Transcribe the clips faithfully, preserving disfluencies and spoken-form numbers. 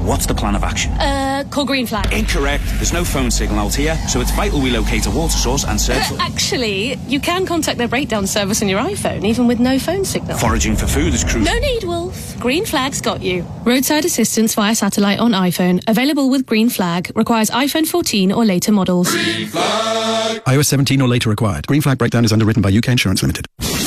what's the plan of action? Uh, call Green Flag. Incorrect. There's no phone signal out here, so it's vital we locate a water source and search... Uh, actually, you can contact their breakdown service on your iPhone, even with no phone signal. Foraging for food is crucial. No need, Wolf. Green Flag's got you. Roadside assistance via satellite on iPhone. Available with Green Flag. Requires iPhone fourteen or later models. Green Flag. iOS seventeen or later required. Green Flag breakdown is underwritten by U K Insurance Limited.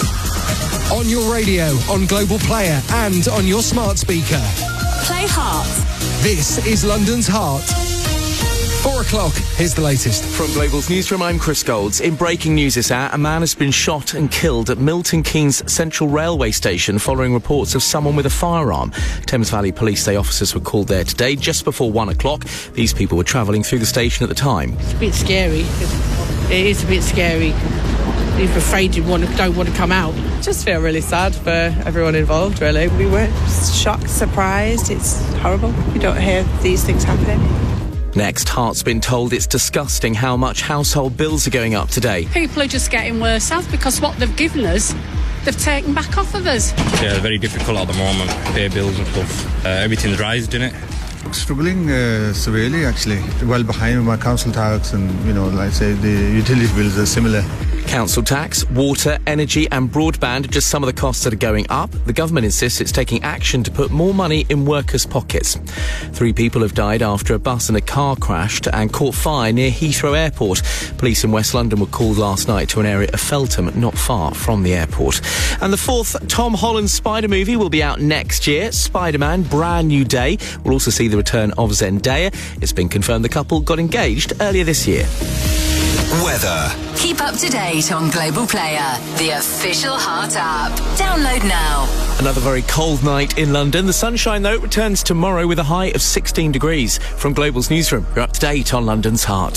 On your radio, on Global Player and on your smart speaker. Play Heart. This is London's Heart. Four o'clock, here's the latest. From Global's newsroom, I'm Chris Golds. In breaking news this hour, a man has been shot and killed at Milton Keynes Central Railway Station following reports of someone with a firearm. Thames Valley Police say officers were called there today just before one o'clock. These people were travelling through the station at the time. It's a bit scary. It is a bit scary. You're afraid you want to, don't want to come out. Just feel really sad for everyone involved, really. We were shocked, surprised. It's horrible. You don't hear these things happening. Next, Heart's been told it's disgusting how much household bills are going up today. People are just getting worse off because what they've given us, they've taken back off of us. Yeah, very difficult at the moment, pay bills and stuff. Uh, everything's rised, isn't it? Struggling uh, severely, actually. Well behind with my council tax and, you know, like I say, the utility bills are similar. Council tax, water, energy and broadband are just some of the costs that are going up. The government insists it's taking action to put more money in workers' pockets. Three people have died after a bus and a car crashed and caught fire near Heathrow Airport. Police in West London were called last night to an area of Feltham, not far from the airport. And the fourth Tom Holland Spider movie will be out next year. Spider-Man, Brand New Day. We'll also see the return of Zendaya. It's been confirmed the couple got engaged earlier this year. Weather. Keep up to date on Global Player, the official Heart app. Download now. Another very cold night in London. The sunshine, though, returns tomorrow with a high of sixteen degrees. From Global's newsroom, you're up to date on London's Heart.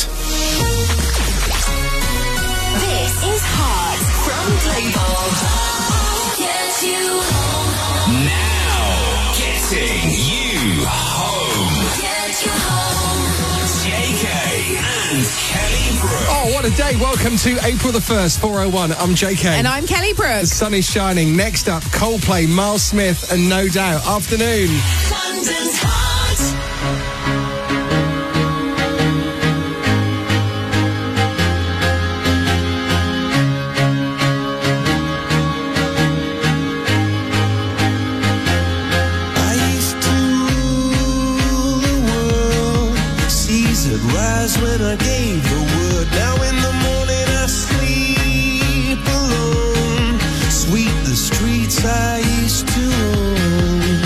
This is Heart from Global. Get you home. Now, getting you home. Get you home. J K and Kelly Brooks. Oh, what a day. Welcome to April the first, four oh one. I'm J K. And I'm Kelly Brooks. The sun is shining. Next up, Coldplay, Miles Smith and No Doubt. Afternoon. London's Heart. When I gave the word, now in the morning I sleep alone. Sweep the streets I used to own.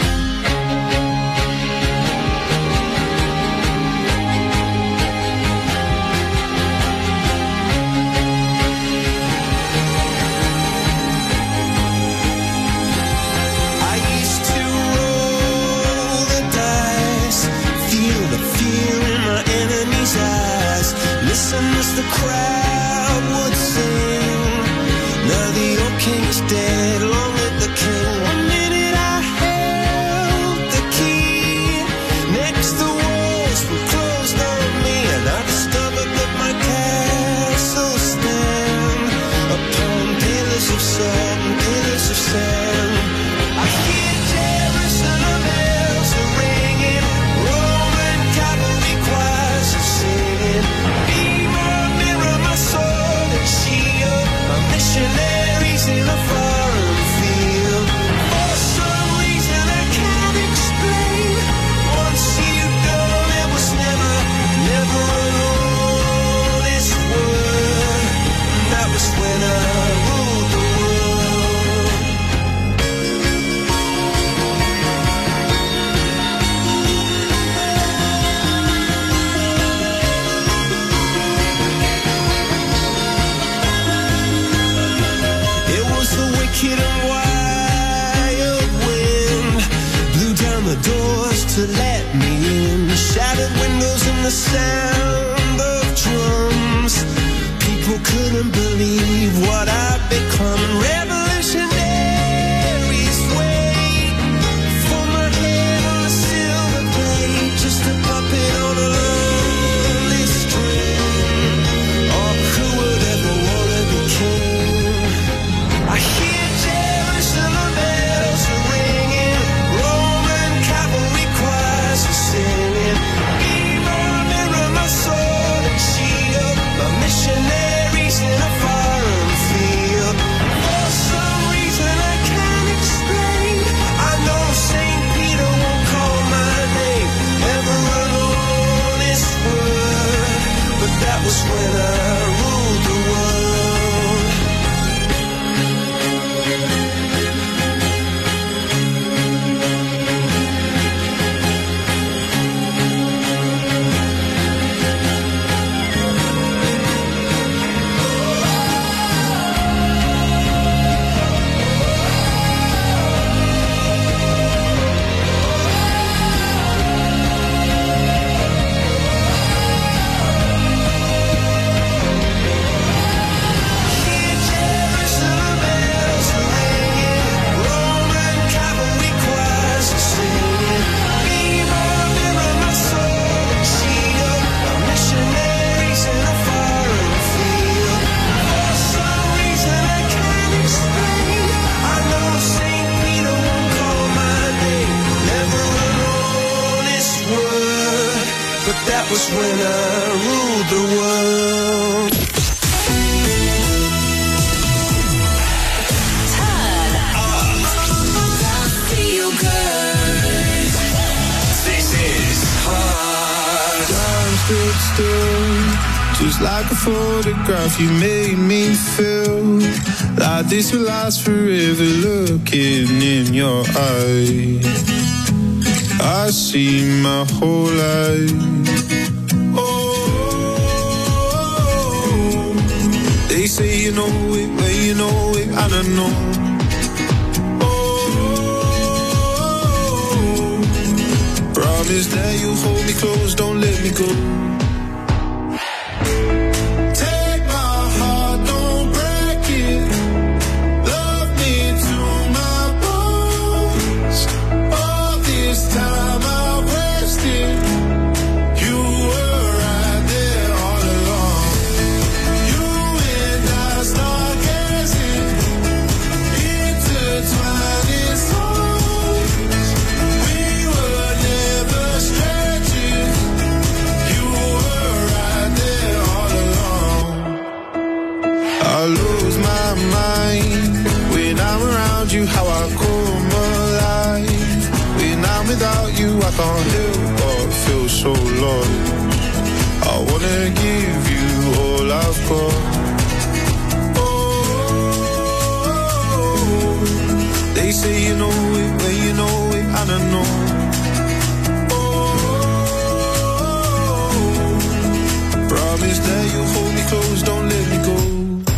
I used to roll the dice, feel the fear in my enemy's eyes. Listen as the crowd would sing. Now the old king is dead, long live the king. One minute I held the key, next the walls were closed on me, and I discovered that my castle stand upon pillars of salt and pillars of sand. I hear Jerusalem bells are ringing, Roman cavalry choirs are singing. Be my mirror, my sword and shield, my missionaries in a foreign field. For some reason I can't explain, once you've gone it was never, never an honest word. That was when I ruled the world. It was the wicked and wild wind, blew down the doors to let me in, shattered windows and the sound of drums. People couldn't believe what I'd become. Revolutionaries wait for my head on a silver plate, just a puppet on a lonely string. Oh, who would ever want to be king? I hear Jerusalem bells are ringing, Roman cavalry choirs are but that was when I ruled the world. Turn up. Feel good. This is hard. Time stood still, just like a photograph. You made me feel like this will last forever. Looking in your eyes, I see my whole life. Oh, they say you know it, but you know it, I don't know. Oh, promise that you'll hold me close, don't let me go. How I come alive when I'm without you, I can't help but feel so lost. I wanna give you all I've got. Oh, they say you know it, when you know it, I don't know. Oh, promise that you'll hold me close, don't let me go.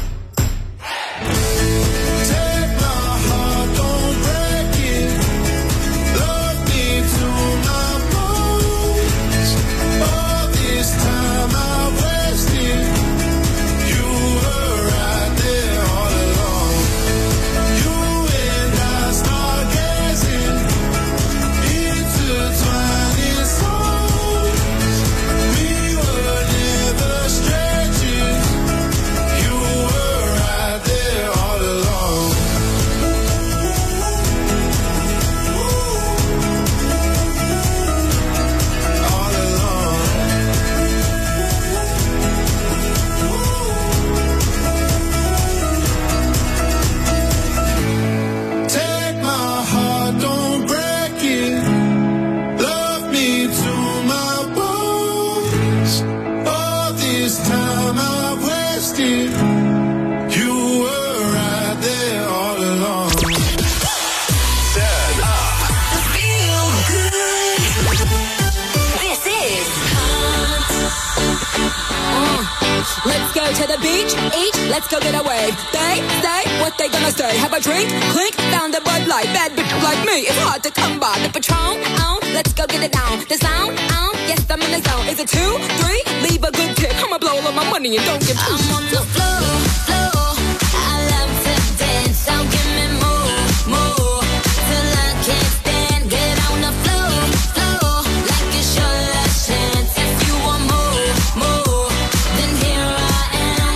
To the beach, eat, let's go get a wave. They say what they gonna say. Have a drink, clink, found a Bud Light. Bad bitch like me, it's hard to come by. The Patron, oh, let's go get it down. The sound, oh, yes, I'm in the zone. Is it two, three? Leave a good tip. I'ma blow all my money and don't give two. I'm on the floor, floor. I love to dance, so give me more, more. Till I can't stand, get on the floor, floor. Like it's your last chance. If you want more, more, then here I am.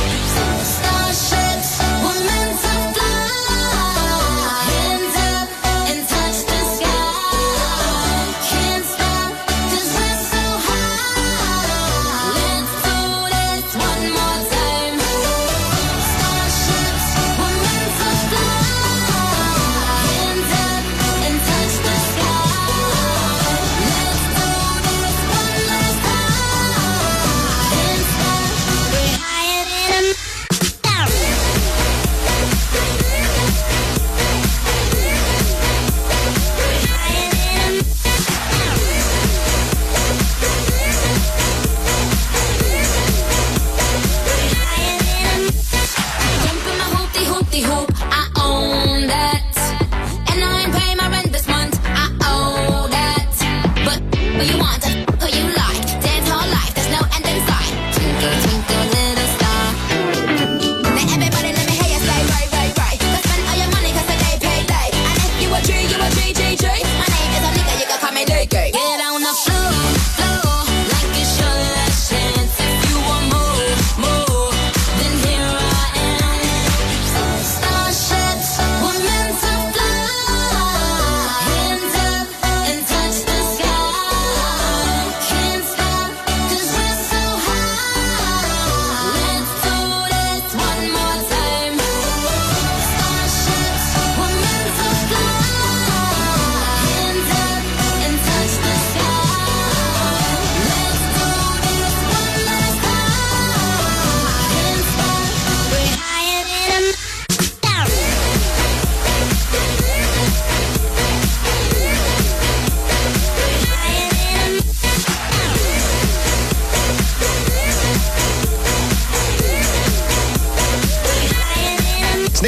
Starships were meant to fly. Hands up and touch the sky. Can't stop 'cause we're so high. Let's do this one more time.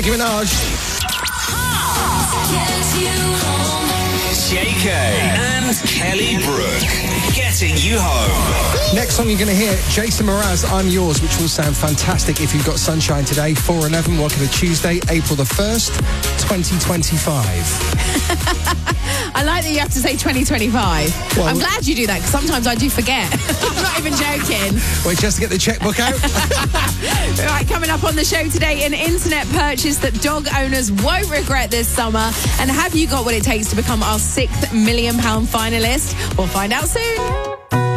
Nicki Minaj. J K and Kelly Brook, getting you home. Next song you're going to hear, Jason Mraz, I'm Yours, which will sound fantastic if you've got sunshine today. four eleven, welcome to Tuesday, April the first, twenty twenty-five. I like that you have to say twenty twenty-five. Well, I'm glad you do that, because sometimes I do forget. I'm not even joking. Wait, just to get the checkbook out. Right, coming up on the show today, an internet purchase that dog owners won't regret this summer. And have you got what it takes to become our sixth million pound finalist? We'll find out soon.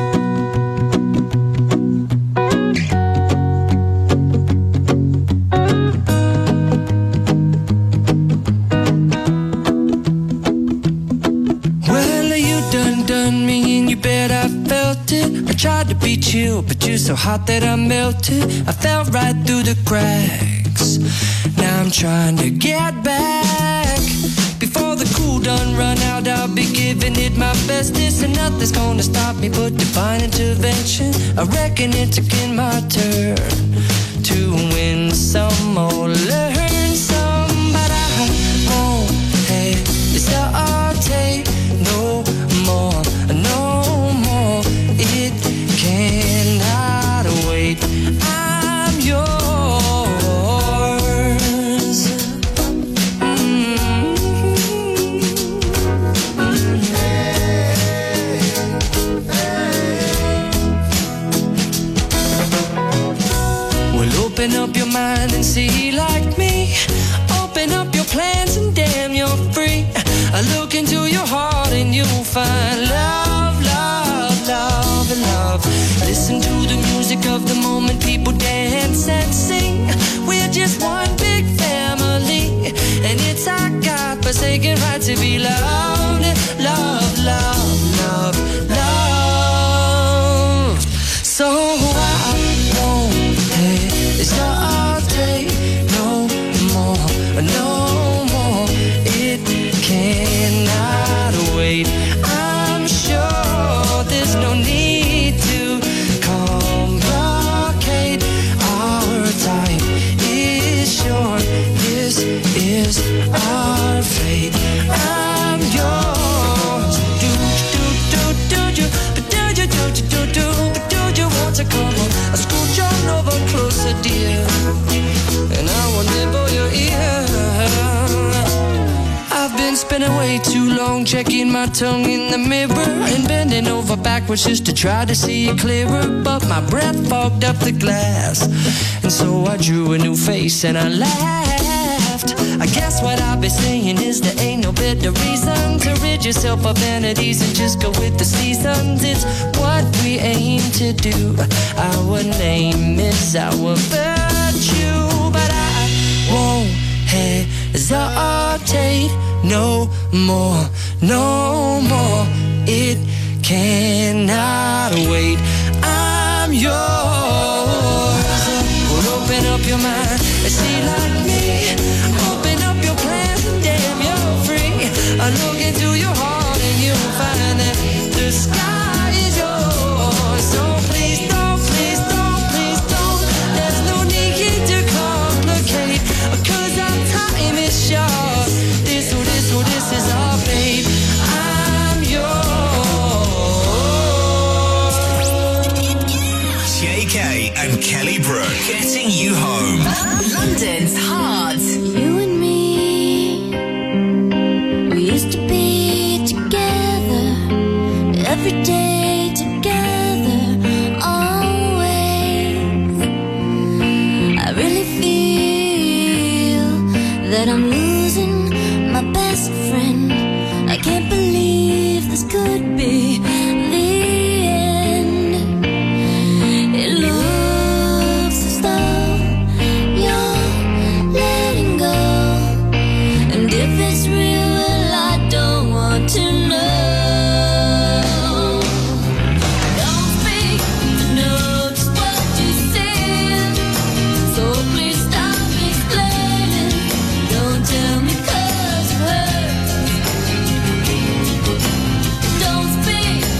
Tried to be chill, but you're so hot that I melted. I fell right through the cracks. Now I'm trying to get back. Before the cool done run out, I'll be giving it my bestest, and nothing's gonna stop me but divine intervention. I reckon it's again my turn to win some or learn some, but I won't hesitate no more, no more. It cannot wait. I'm yours. Mm-hmm. Well, open up your mind and see like me. Open up your plans and damn, you're free. I look into your heart and you'll find love, love, love, and love. Listen to the music of the moment, people dance and sing. We're just one big family, and it's our God-forsaken right to be loved. Love, love, love, love. So I won't hesitate no more, no more. It cannot wait. I'm sure there's no need to complicate. Our time is short. This is our fate. I'm yours. Do do do do do, but do you do do do do, but do you want to come on? I scooch on over closer, dear, and I will nibble your ear. I've been spending way too long checking my tongue in the mirror and bending over backwards just to try to see it clearer, but my breath fogged up the glass, and so I drew a new face and I laughed. I guess what I'll be saying is there ain't no better reason to rid yourself of vanities and just go with the seasons. It's what we aim to do. Our name is our virtue, but I won't hesitate no more, no more. It cannot wait. I'm yours. Well, open up your mind and see like me. Open up your plans and damn, you're free. I look into your heart and you'll find that the sky is yours. So please don't, please don't, please don't. There's no need to complicate, 'cause our time is short. This, oh, this, oh, this is our fate. I'm yours. J K and Kelly Brook, getting you home. London's heart. You and me, we used to be together every day, together always. I really feel that I'm losing my best friend. I can't believe this could be the end. It looks as though you're letting go, and if it's real, well, I don't want to know. Don't speak, I know just what you said, so please stop explaining. Don't tell me 'cause it hurts. Don't speak,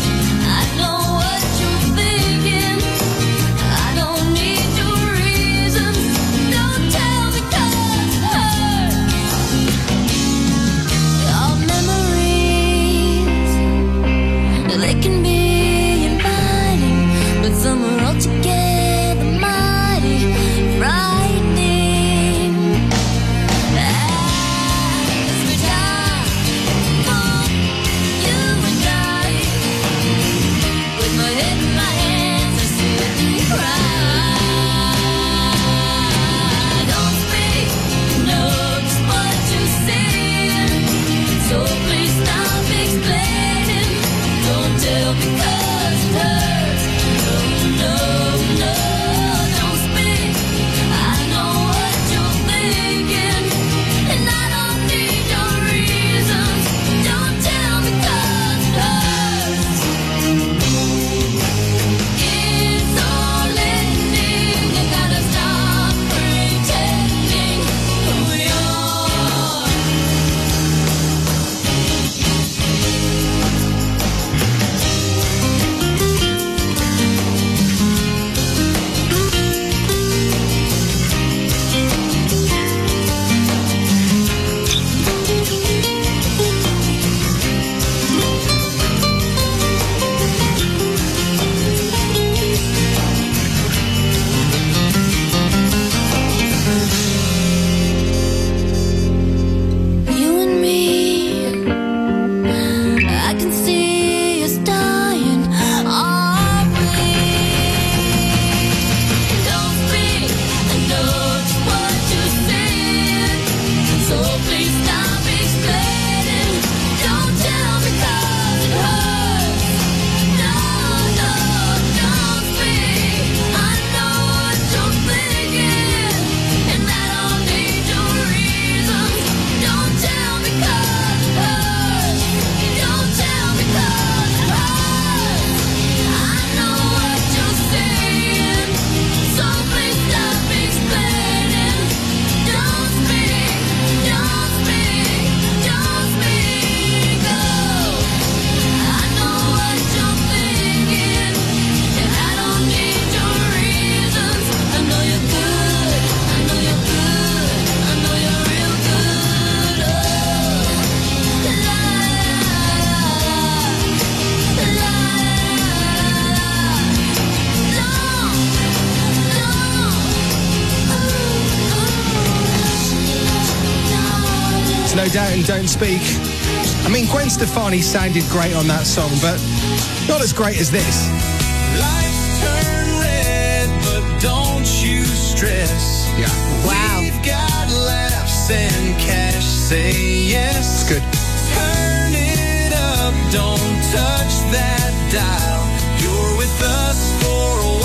No Doubt and Don't Speak. I mean, Gwen Stefani sounded great on that song, but not as great as this. Lights turn red, but don't you stress. Yeah. Wow. We've got laughs and cash, say yes. It's good. Turn it up, don't touch that dial. You're with us for a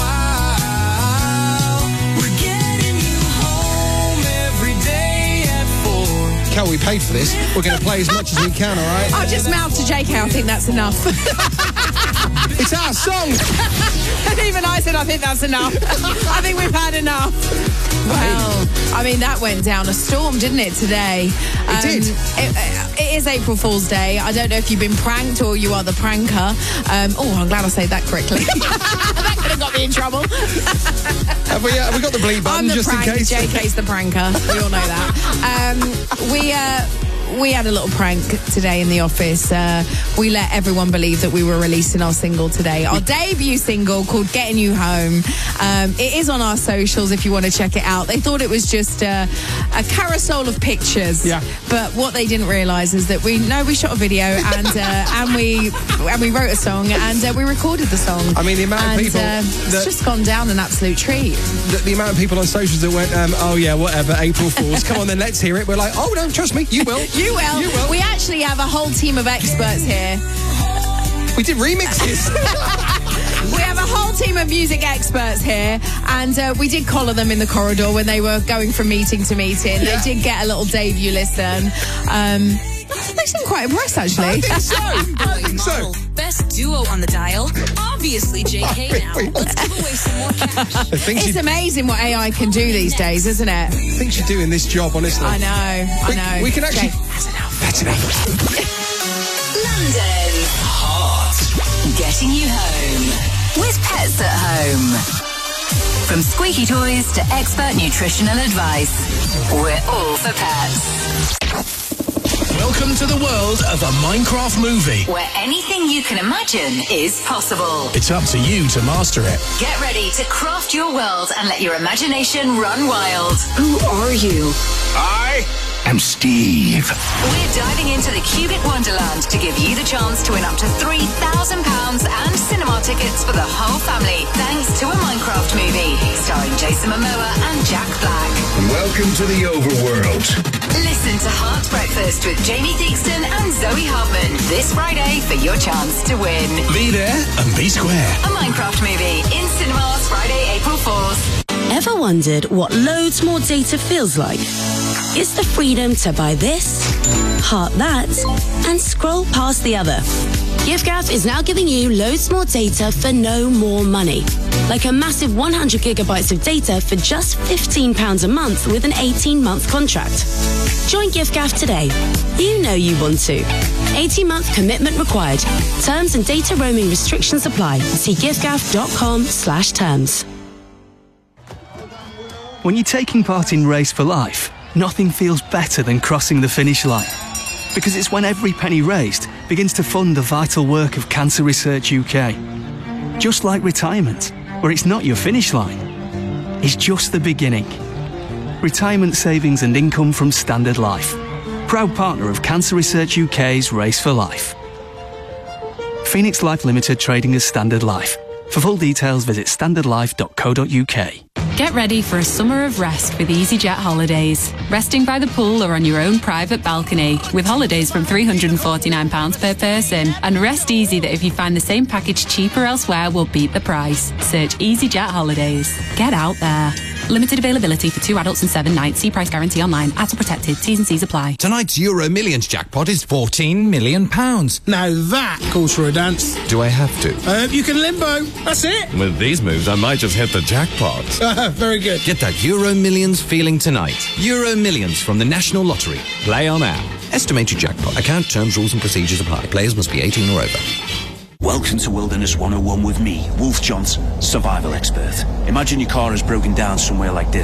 while. We're getting you home every day at four. Cal, we paid for this. We're going to play as much as we can, all right? I'll just mouth to J K, I think that's enough. It's our song. And even I said, I think that's enough. I think we've had enough. Well, I mean, that went down a storm, didn't it, today? Um, It did. It, it is April Fool's Day. I don't know if you've been pranked or you are the pranker. Um, oh, I'm glad I said that correctly. That could have got me in trouble. Have we, uh, have we got the bleep button I'm the just prank, in case? J K's the pranker. We all know that. Um, we... Uh, We had a little prank today in the office. Uh, we let everyone believe that we were releasing our single today. Our debut single called Getting You Home. Um, it is on our socials if you want to check it out. They thought it was just uh, a carousel of pictures. Yeah. But what they didn't realise is that we no, we shot a video and uh, and we and we wrote a song and uh, we recorded the song. I mean, the amount of and, people uh, that- it's just gone down an absolute treat. The, the amount of people on socials that went, um, oh yeah, whatever, April Fools. Come on then, let's hear it. We're like, oh no, trust me, you will. You will. You will. We actually have a whole team of experts here. We did remixes. We have a whole team of music experts here, and uh, we did collar them in the corridor when they were going from meeting to meeting. Yeah. They did get a little debut listen. Um, they seem quite impressed, actually. I think so. I think so. Best duo on the dial. Obviously, J K now. Let's give away some more cash. I think, It's she, amazing what A I can do these days, isn't it? I think she's doing this job, honestly. I know, I We, know. we can actually... Okay, that's enough. That's enough. London. Heart. Getting you home. With Pets at Home. From squeaky toys to expert nutritional advice. We're all for pets. Welcome to the world of a Minecraft movie. Where anything you can imagine is possible. It's up to you to master it. Get ready to craft your world and let your imagination run wild. Who are you? I am Steve. We're diving into the cubic wonderland to give you the chance to win up to three thousand pounds and cinema tickets for the whole family, thanks to a Minecraft movie starring Jason Momoa and Jack Black. Welcome to the overworld. Listen to Heart Breakfast with Jamie Theakston and Zoe Hartman this Friday for your chance to win. Be there and be square. A Minecraft movie in cinemas Friday, April fourth. Ever wondered what loads more data feels like? It's the freedom to buy this, heart that, and scroll past the other. giffgaff is now giving you loads more data for no more money. Like a massive one hundred gigabytes of data for just fifteen pounds a month with an eighteen-month contract. Join giffgaff today. You know you want to. eighteen-month commitment required. Terms and data roaming restrictions apply. See giffgaff.com slash terms. When you're taking part in Race for Life, nothing feels better than crossing the finish line. Because it's when every penny raised begins to fund the vital work of Cancer Research U K. Just like retirement, where it's not your finish line, it's just the beginning. Retirement savings and income from Standard Life. Proud partner of Cancer Research U K's Race for Life. Phoenix Life Limited trading as Standard Life. For full details, visit standard life dot co dot uk. Get ready for a summer of rest with EasyJet Holidays. Resting by the pool or on your own private balcony with holidays from three hundred forty-nine pounds per person. And rest easy that if you find the same package cheaper elsewhere, we'll beat the price. Search EasyJet Holidays. Get out there. Limited availability for two adults and seven nights. See price guarantee online. Ads are protected. T's and C's apply. Tonight's Euro Millions jackpot is fourteen million pounds. Now that calls for a dance. Do I have to? Uh, you can limbo. That's it. With these moves, I might just hit the jackpot. Very good. Get that Euro Millions feeling tonight. Euro Millions from the National Lottery. Play on app. Estimated jackpot. Account terms, rules and procedures apply. Players must be eighteen or over. Welcome to Wilderness one oh one with me, Wolf Johnson, survival expert. Imagine your car has broken down somewhere like this.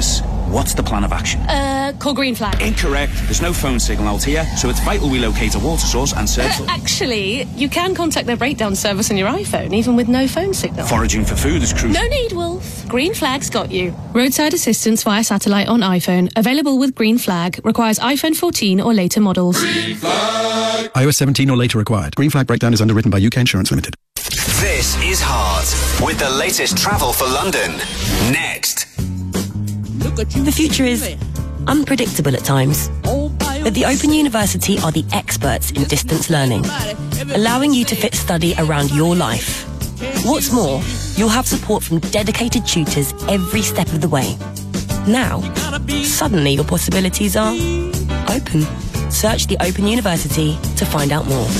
What's the plan of action? Uh, call green flag. Incorrect. There's no phone signal out here, so it's vital we locate a water source and search for... Actually, you can contact their breakdown service on your iPhone, even with no phone signal. Foraging for food is crucial. No need, Wolf. Green Flag's got you. Roadside assistance via satellite on iPhone. Available with Green Flag. Requires iPhone fourteen or later models. Green Flag. iOS seventeen or later required. Green Flag breakdown is underwritten by U K Insurance Limited. This is Heart, with the latest travel for London. Next. The future is unpredictable at times, but the Open University are the experts in distance learning, allowing you to fit study around your life. What's more, you'll have support from dedicated tutors every step of the way. Now, suddenly your possibilities are open. Search the Open University to find out more.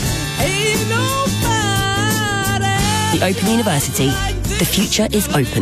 The Open University. The future is open.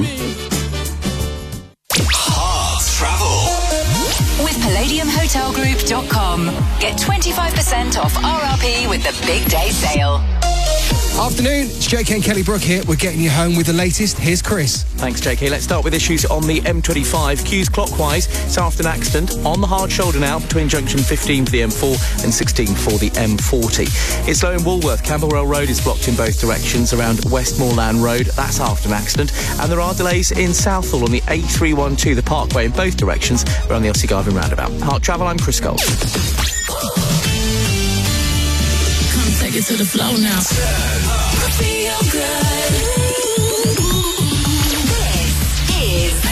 Heart Travel. With palladium hotel group dot com. Get twenty-five percent off R R P with the big day sale. Afternoon, it's J K and Kelly Brook here. We're getting you home with the latest. Here's Chris. Thanks, J K. Let's start with issues on the M twenty-five. Queues clockwise. It's after an accident on the hard shoulder now between junction fifteen for the M four and sixteen for the M forty. It's slow in Woolworth. Camberwell Road is blocked in both directions around Westmoreland Road. That's after an accident. And there are delays in Southall on the A three twelve, the Parkway, in both directions around the Elsie Garden roundabout. Heart Travel, I'm Chris Gold. Take it to the flow now. Feel good. This is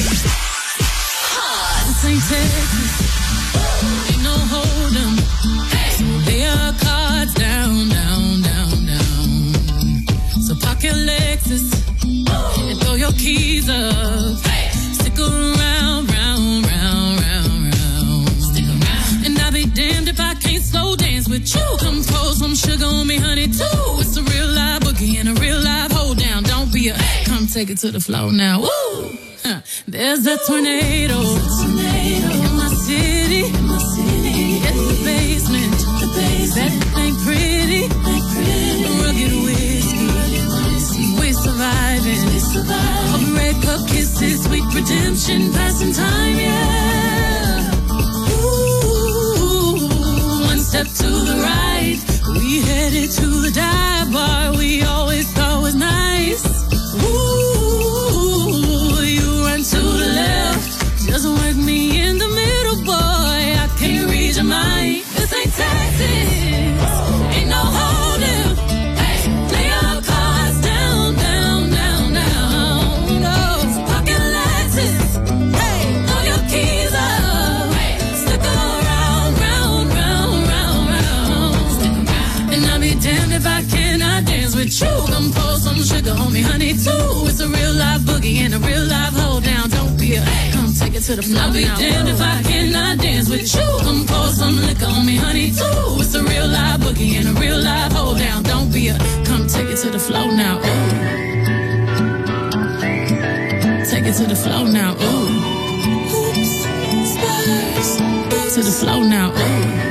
Heart. This ain't Texas. Ain't no hold 'em. Hey. Lay your cards down, down, down, down. So park your Lexus and throw your keys up. Hey. Stick around, round, round, round, round. Stick around. And I'll be damned if I can't slow dance with you. Come pour some sugar on me, honey, too. It's a real live boogie and a real live hold down. Don't be a hey. Come take it to the floor now. Woo! Huh. There's a tornado. tornado in my city. In my city. It's the basement. The basement. That ain't pretty. Ain't pretty. Rugged whiskey. whiskey. We surviving. We surviving. Red cup kisses, sweet redemption, passing time, yeah. Ooh, one step to the right. We headed to the dive bar we always thought was nice. Ooh, you run to the left, just work me in the middle, boy. I can't read your mind. This ain't Texas, ain't no holding. Hey, lay your cards down, down, down, down. No, pocket Lexus. Hey, throw your keys up. Hey, stick around, round, round, round, round. Stick around. And I'll be damned if I cannot dance with you. Come pour some sugar on me, honey, too. It's a real live boogie and a real live hold down. Don't be a hey, come take it to the floor. I'll be damned if I cannot dance with you. Come pour some liquor on me, honey, too. It's a real live boogie and a real live hold down. Don't be a come take it to the floor now. Ooh. Take it to the floor now. Ooh. Oops, spurs. Oops. To the floor now. Ooh.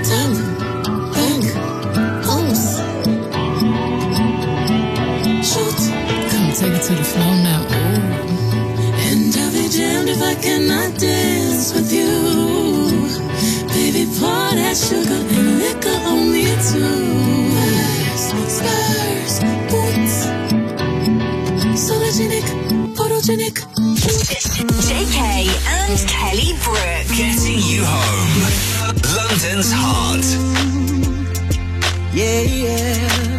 Take it to the floor now, ooh. And I'll be damned if I cannot dance with you. Baby, pour that sugar and liquor on me too. Spurs, boots, sologenic, photogenic. J K and Kelly Brook. Getting you home. London's Heart. Yeah, yeah.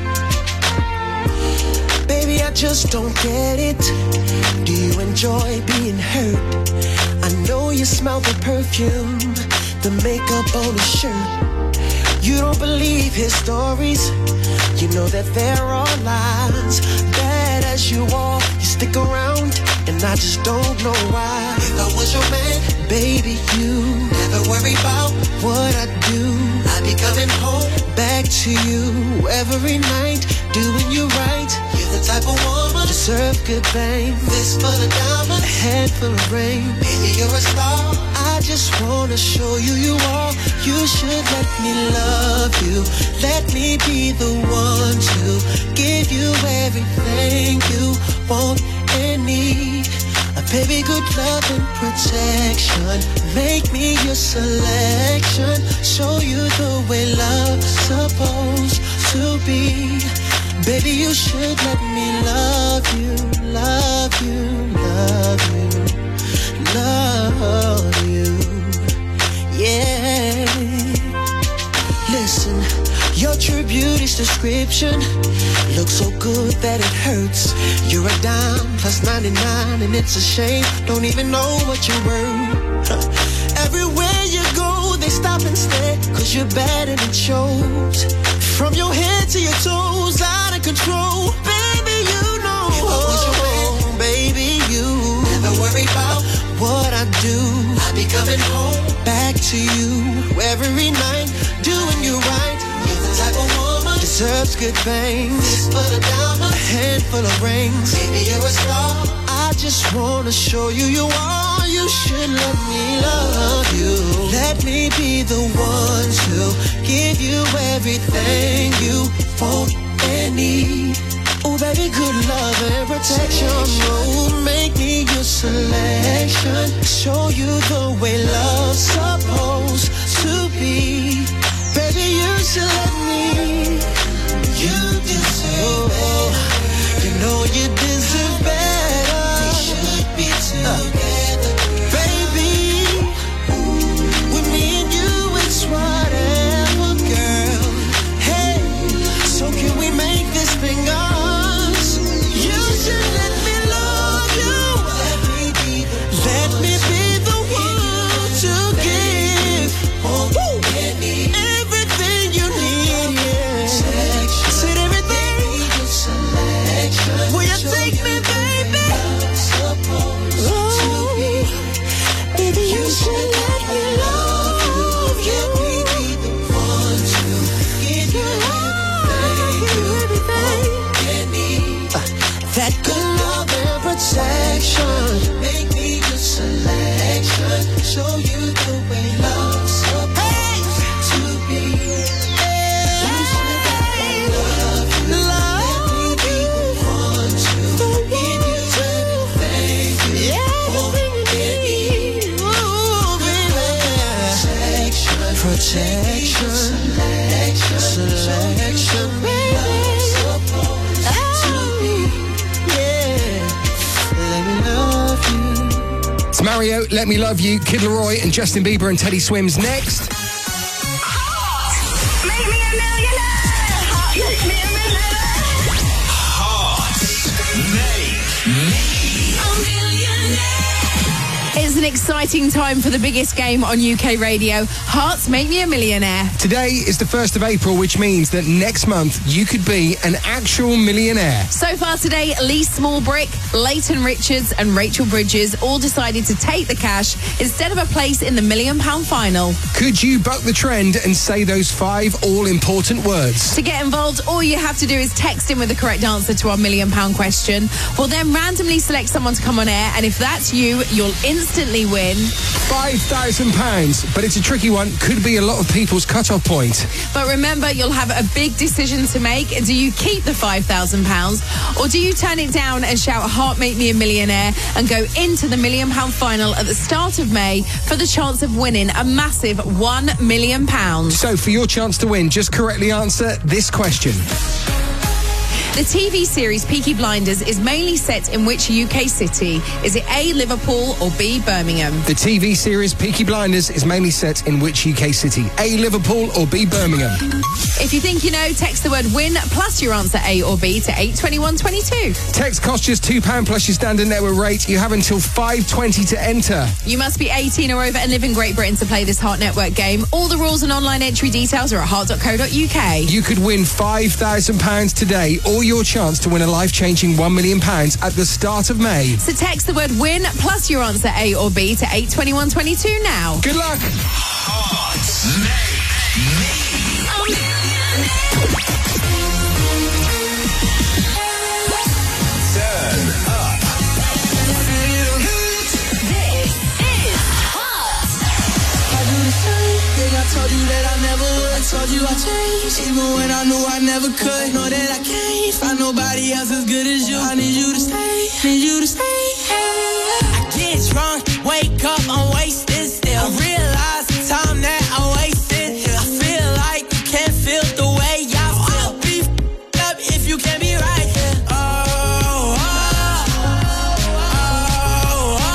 Baby, I just don't get it. Do you enjoy being hurt? I know you smell the perfume, the makeup on his shirt. You don't believe his stories. You know that there are lies. Bad as you are, you stick around, and I just don't know why. If I was your man, baby, you never worry about what I do. I be coming home back to you every night, doing you right. You're the type of woman deserve good fame. This for the diamond, a head full of rain. Baby, you're a star. I just wanna show you you are. You should let me love you. Let me be the one to give you everything you want and need. Uh, baby, good love and protection. Make me your selection. Show you the way love's supposed to be. Baby, you should let me love you, love you, love you, love you. Yeah. Listen, your true beauty's description looks so good that it hurts. You're a dime plus ninety-nine and it's a shame. Don't even know what you're worth. Everywhere you go, they stop and stare, cause you're bad and it shows. From your head to your toes, out of control. Baby, you know what's your man, baby, you never worry about what I do. I'll be coming home back to you every night, doing you right. You're the type of woman deserves good things. Fistful of diamonds, a handful of rings. Baby, you're a star. I just wanna show you you are. You should let me love you. Let me be the one to give you everything you want and need. Oh, baby, good love and protection. Oh, make me your selection. Show you the way love's supposed to be. Baby, you should let me. You deserve better. You know you deserve better. We should be together, baby. With me and you, it's whatever, girl. Hey, so can we make this thing up? Make me your selection. Show you the way love's supposed to be. You should let me love you. Let me be the one to give you everything you want and need. Ooh, baby. Protection, selection, selection, baby. Mario, Let Me Love You, Kid Laroi and Justin Bieber and Teddy Swims next. Make me a millionaire. Hot, make me a millionaire. Hot, make me a millionaire. It's an exciting time for the biggest game on U K radio. Hearts Make Me a Millionaire. Today is the first of April, which means that next month you could be an actual millionaire. So far today, Lee Smallbrick, Leighton Richards and Rachel Bridges all decided to take the cash instead of a place in the million pound final. Could you buck the trend and say those five all-important words? To get involved, all you have to do is text in with the correct answer to our million pound question. We'll then randomly select someone to come on air, and if that's you, you'll instantly win five thousand pounds. But it's a tricky one. Could be a lot of people's cut-off point. But remember, you'll have a big decision to make. Do you keep the five thousand pounds or do you turn it down and shout Heart Make Me a Millionaire and go into the million pound final at the start of May for the chance of winning a massive one million pounds? So for your chance to win, just correctly answer this question. The T V series Peaky Blinders is mainly set in which U K city? Is it A, Liverpool or B, Birmingham? The T V series Peaky Blinders is mainly set in which U K city? A, Liverpool or B, Birmingham? If you think you know, text the word win plus your answer A or B to eight twenty-one twenty-two. Text costs just two pounds plus your standard network rate. You have until five twenty to enter. You must be eighteen or over and live in Great Britain to play this Heart Network game. All the rules and online entry details are at heart dot co dot U K. You could win five thousand pounds today, or your chance to win a life-changing one million pounds at the start of May. So text the word win plus your answer A or B to eight twenty-one twenty-two now. Good luck. Heart Make Me a Millionaire. Turn up. This is Heart. I do the same thing I told you that I never would. I told you I changed, even when I knew I never could. Know that I can't find nobody else as good as you. I need you to stay, need you to stay. I get wake up, I'm wasted still. I realize the time that I wasted. I feel like you can't feel the way I feel. I'll be f***ed up if you can't be right here. Oh, oh, oh, oh,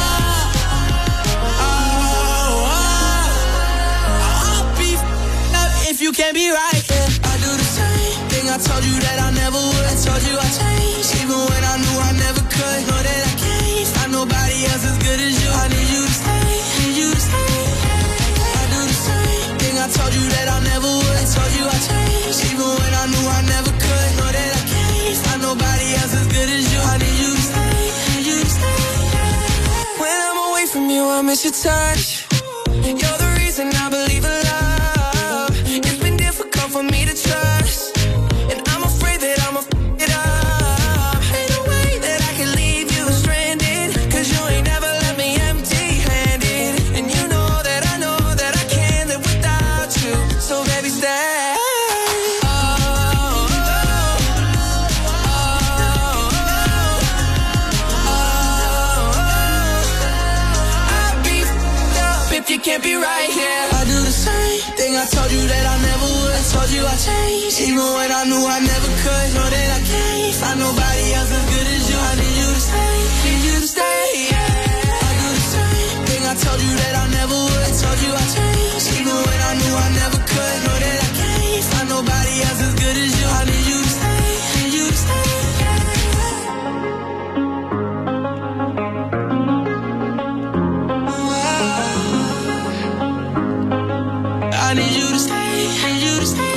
oh, oh. I'll be f***ed up if you can't be right here. I do the same thing I told you that I never would. I told you I changed, even when I knew I never could. Know that I can't find nobody else as good as you. I need you to stay, need you to stay. I do the same thing I told you that I never would. I told you I changed, even when I knew I never could. Know that I can't find nobody else as good as you. I need you to stay, need you to stay. When I'm away from you, I miss your touch. You're the reason I believe in love. It's been difficult for me to trust, and I'm afraid that I'ma f*** it up. Ain't no way that I can leave you stranded, cause you ain't never left me empty-handed. And you know that I know that I can't live without you. So baby, stay. Oh, oh, oh, oh, oh. I'd be f***ed up if you can't be right here. I do the same thing I told you that I never would. I told you I changed, even when I knew I never could. Know that I can't find nobody else as good as you. I need you to stay, need you to stay. I do the same thing I told you that I never would. I told you I changed, even when I knew I never could. Know that I can't find nobody else as good as you. I need you to stay, need you to stay. I need you to stay, need you to stay.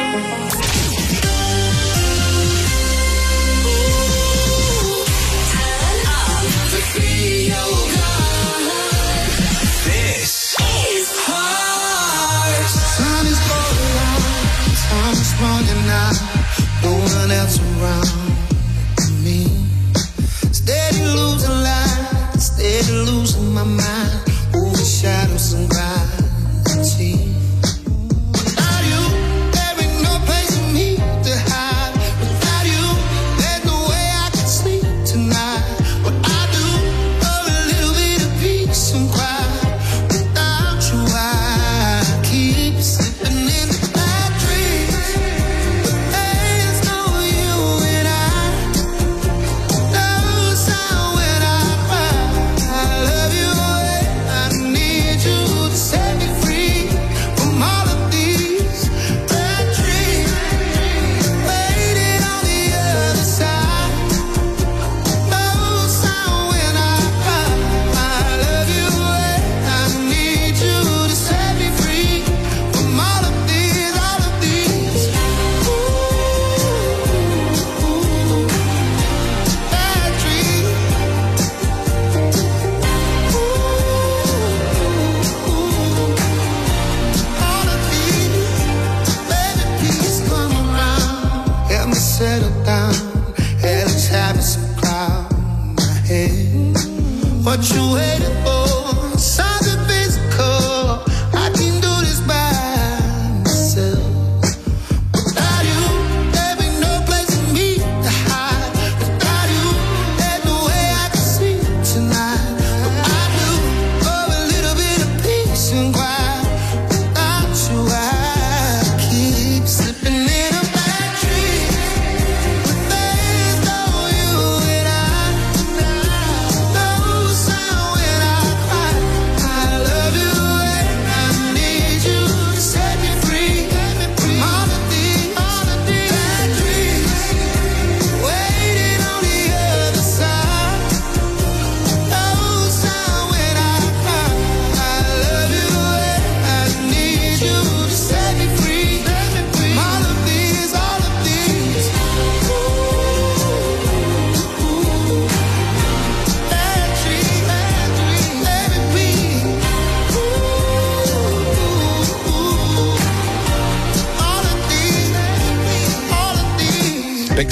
This is hard. Time is going on, time is running out. No one else around me. Steady losing light, steady losing my mind. Over shadows and gravity. Without you, there ain't no place for me to hide. Without you, there's no way I can sleep tonight. What I do, for a little bit of peace and quiet. Without you, I keep slipping in the bad dreams. But there's no you and I. No sound when I cry. I love you and I need you to set me free from all of these bad dreams. Waiting on the other side. No sound when I cry. I love you and I need you to set me free from all of these, all of these. Ooh, bad dreams. All of these, baby, please come around. Help me settle down. Hell is having some cloud in my head. What you waiting for? Something physical. I can do this by myself. Without you, there ain't no place for me to hide. Without you, there's no way I can sleep tonight. But I do for a little bit of peace and quiet. Without you, I keep slipping in a bad dream. But there's no you and I. No sound when I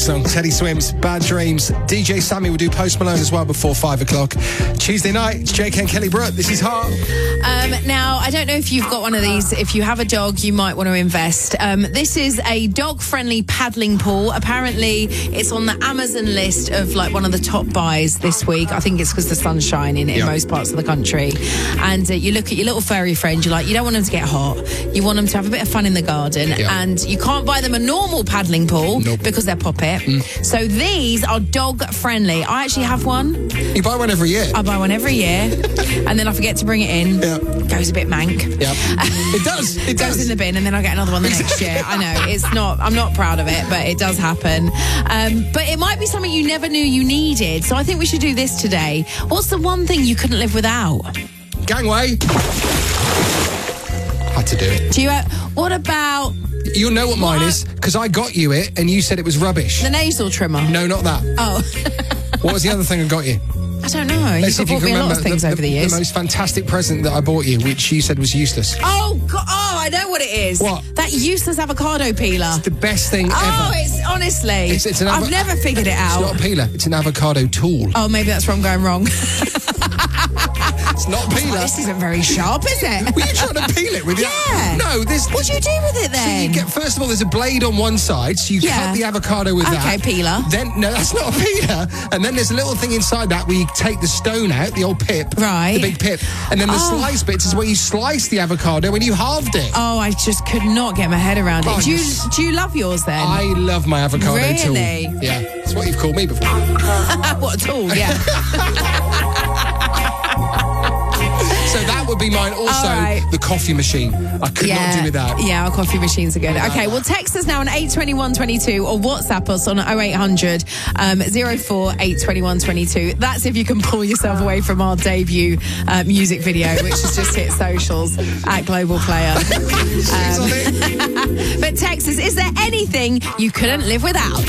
song. Teddy Swims, Bad Dreams. D J Sammy will do Post Malone as well before five o'clock. Tuesday night, it's J K and Kelly Brook. This is Heart. Um, now, I don't know if you've got one of these. If you have a dog, you might want to invest. Um, this is a dog-friendly paddling pool. Apparently, it's on the Amazon list of like one of the top buys this week. I think it's because the sun's shining in Yeah. most parts of the country. And uh, you look at your little furry friend, you're like, you don't want them to get hot. You want them to have a bit of fun in the garden. Yeah. And you can't buy them a normal paddling pool Nope. because they're poppet. So these are dog-friendly. I actually have one. You buy one every year. I buy one every year, and then I forget to bring it in. Yeah. Goes a bit mank. Yeah. It does. It Goes does. in the bin, and then I get another one the next year. I know it's not. I'm not proud of it, but it does happen. Um, but it might be something you never knew you needed. So I think we should do this today. What's the one thing you couldn't live without? Gangway. Had to do it. Do you? Uh, what about You'll know what mine is, because I got you it and you said it was rubbish. the nasal trimmer? No, not that. Oh, What was the other thing I got you? I don't know. Let's see You've if you bought can me a lot remember of things the, over the years. the most fantastic present that I bought you, which you said was useless. Oh God! Oh, I know what it is. What? That useless avocado peeler. The best thing Oh, ever. it's honestly. It's- it's an I've avo- never figured it It's out. not a peeler. It's an avocado tool. Oh, maybe that's where I'm going wrong. It's not a peeler. This isn't very sharp, is it? Were you trying to peel it with your... Yeah. No, this... What do you do with it So then? you get, first of all, there's a blade on one side, so you Yeah. cut the avocado with that. Okay, peeler. Then no, that's not a peeler. And then there's a little thing inside that where you take the stone out, the old pip, Right. the big pip, and then the Oh. slice bits is where you slice the avocado when you halved it. Oh, I just could not get my head around it. Oh, do you yes. do you love yours then? I love my avocado tool. Really? Yeah, that's what you've called me before. What a tool, yeah. So that would be mine. Also, All right. the coffee machine. I could yeah, not do without. Yeah, our coffee machines are good. Okay, well, text us now on eight twenty-one twenty-two or WhatsApp us on oh eight hundred um, oh four eight twenty-one twenty-two. That's if you can pull yourself away from our debut uh, music video, which has just hit socials at Global Player. Um, but text us, is there anything you couldn't live without?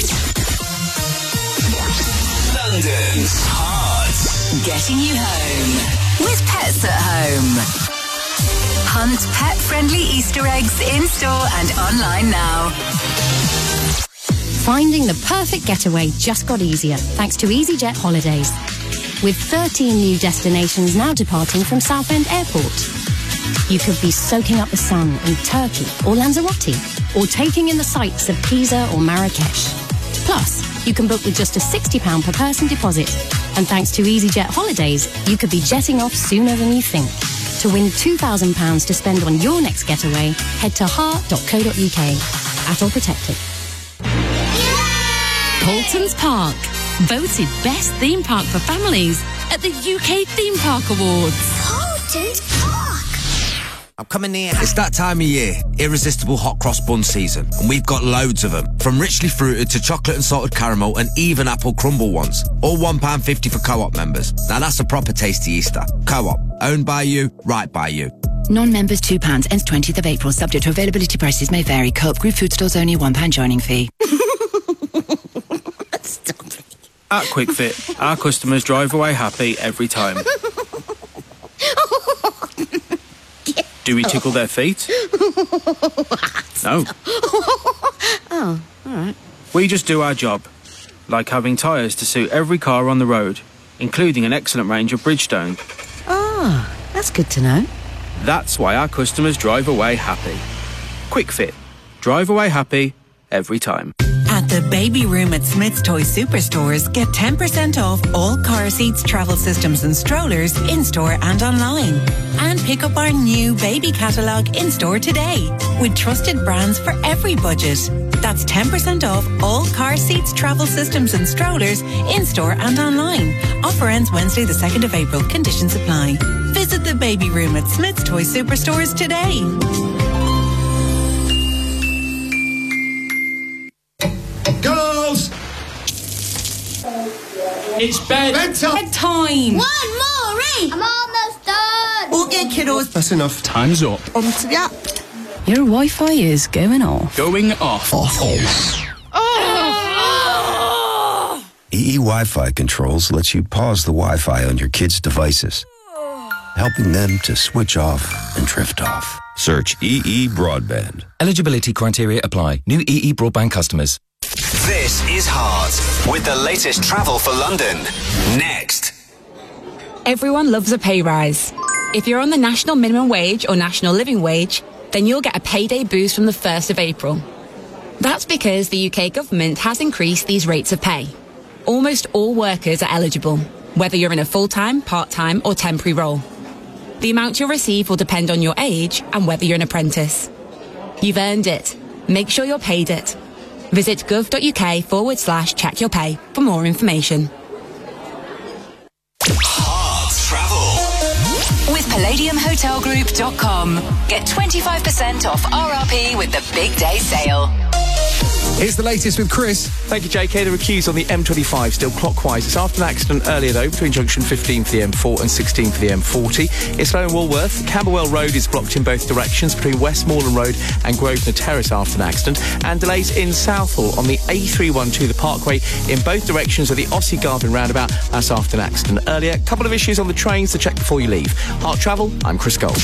London's Heart. Getting you home with Pets at Home. Hunt pet-friendly Easter eggs in-store and online now. Finding the perfect getaway just got easier thanks to EasyJet Holidays. With thirteen new destinations now departing from Southend Airport. You could be soaking up the sun in Turkey or Lanzarote, or taking in the sights of Pisa or Marrakesh. Plus, you can book with just a sixty pounds per person deposit. And thanks to EasyJet Holidays, you could be jetting off sooner than you think. To win two thousand pounds to spend on your next getaway, head to heart dot co dot uk. At all protected. Paultons Park, voted best theme park for families at the U K Theme Park Awards. Paultons Park. I'm coming in. It's that time of year, irresistible hot cross bun season, and we've got loads of them. From richly fruited to chocolate and salted caramel and even apple crumble ones. All one pound fifty for Co-op members. Now that's a proper tasty Easter. Co-op, owned by you, right by you. Non-members two pounds, ends twentieth of April, subject to availability, prices may vary. Co-op Group food stores only, one pound joining fee. At QuickFit, our customers drive away happy every time. Do we tickle their feet? No. Oh, all right. We just do our job, like having tyres to suit every car on the road, including an excellent range of Bridgestone. Oh, that's good to know. That's why our customers drive away happy. QuickFit. Drive away happy every time. At the Baby Room at Smith's Toy Superstores, get ten percent off all car seats, travel systems and strollers in-store and online. And pick up our new baby catalogue in-store today with trusted brands for every budget. That's ten percent off all car seats, travel systems and strollers in-store and online. Offer ends Wednesday the second of April. Conditions apply. Visit the Baby Room at Smith's Toy Superstores today. Girls! It's bed. Bedtime. Bedtime. One more, Reese. I'm almost done. Okay, kiddos. That's enough. Time's up. On to the app. Your Wi-Fi is going off. Going off. Off. E E Wi-Fi Controls lets you pause the Wi-Fi on your kids' devices, helping them to switch off and drift off. Search E E Broadband. Eligibility criteria apply. New E E Broadband customers. This is Heart, with the latest travel for London. Next. Everyone loves a pay rise. If you're on the national minimum wage or national living wage, then you'll get a payday boost from the first of April. That's because the U K government has increased these rates of pay. Almost all workers are eligible, whether you're in a full-time, part-time or temporary role. The amount you'll receive will depend on your age and whether you're an apprentice. You've earned it. Make sure you're paid it. Visit gov.uk forward slash check your pay for more information. Heart Travel. With palladium hotel group dot com. Get twenty-five percent off R R P with the big day sale. Here's the latest with Chris. Thank you, J K. There are queues on the M twenty-five, still clockwise. It's after an accident earlier, though, between junction fifteen for the M four and sixteen for the M forty. It's slow in Walworth. Camberwell Road is blocked in both directions between Westmoreland Road and Grosvenor Terrace after an accident. And delays in Southall on the A three twelve, the Parkway, in both directions of the Ossie Garvin roundabout. That's after an accident earlier. A couple of issues on the trains to check before you leave. Heart Travel, I'm Chris Gold.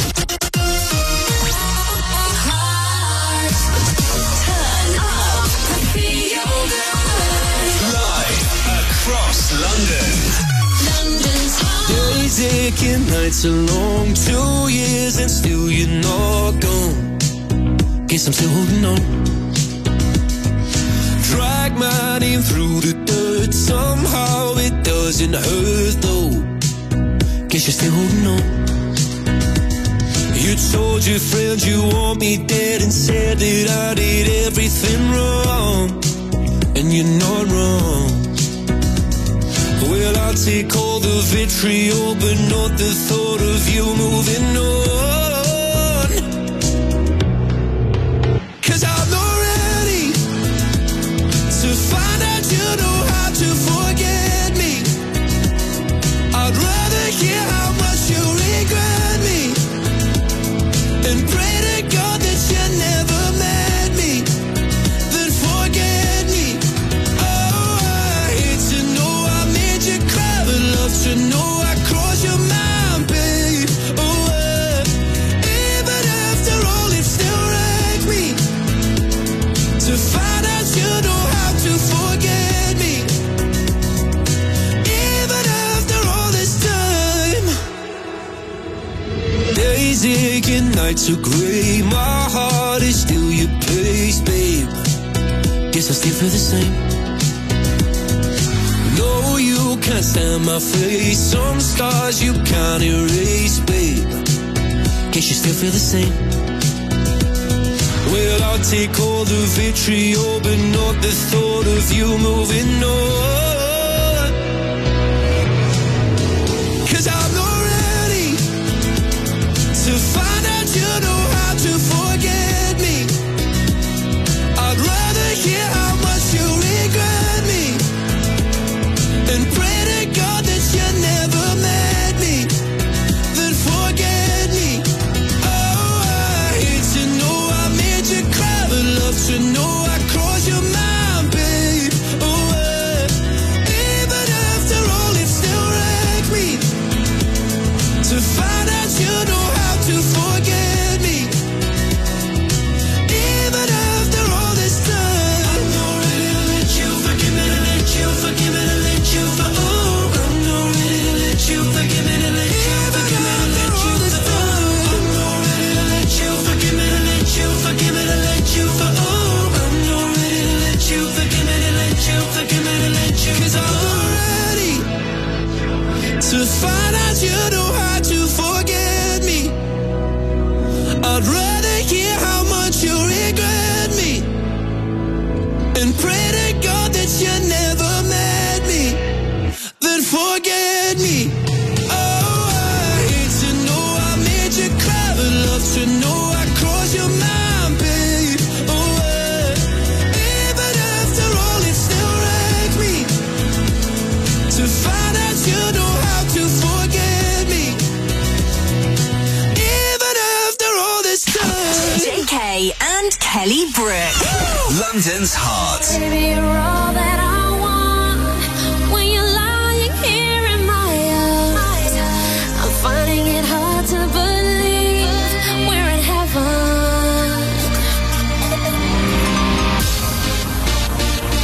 Days aching, nights are long, two years and still you're not gone. Guess I'm still holding on. Drag my name through the dirt, somehow it doesn't hurt though. Guess you're still holding on. You told your friends you want me dead and said that I did everything wrong, and you're not wrong. Well, I'll take all the vitriol, but not the thought of you moving on. Cause I'm not ready to find out you know how to forget me. I'd rather hear how much you regret me and pray to God that you never met me, then forget me. Oh, I hate to know I made you cry, but love to know I crossed your mind, babe. Oh, uh, even after all, it still wrecked me to find out you know how to forget me. Even after all this time, days aching, nights are grey, my heart is still your place, babe. Guess I still feel the same. No, you can't stand my face, some scars you can't erase, babe. Guess you still feel the same. Well, I'll take all the vitriol, but not the thought of you moving on. Cause I'm not ready to find out you know how to forget me. I'd rather hear how much you regret me and pray to God that you never met me, then forget me. Oh, I hate to know I made you cry, but love to know I crossed your mind, babe. Oh, uh, even after all, it still wrecked me to find out you know how to forget me. Even after all this time, I'm not ready to let you forgive me, to let you forgive me, to let you for oh, I'm not ready to let you forgive me, to let you forgive me, to let you for oh, I'm not ready to let you forgive me, to let you forgive me, to let you for oh, I'm not ready to let you forgive me, to let you forgive me, to let you. Cause I'm not ready to find out you know how to forget me. I'd rather hear how much you regret me and pray to God that you never met me, then forget me. Oh, I hate to know I made you cry, but love to know I crossed your mind, babe. Oh, uh, even after all, it still wrecked me to find out you know how to forget me. Even after all this time. J K and Kelly Brook. London's Heart. Baby, you're all that I want. When you're lying here in my arms, I'm finding it hard to believe we're in heaven.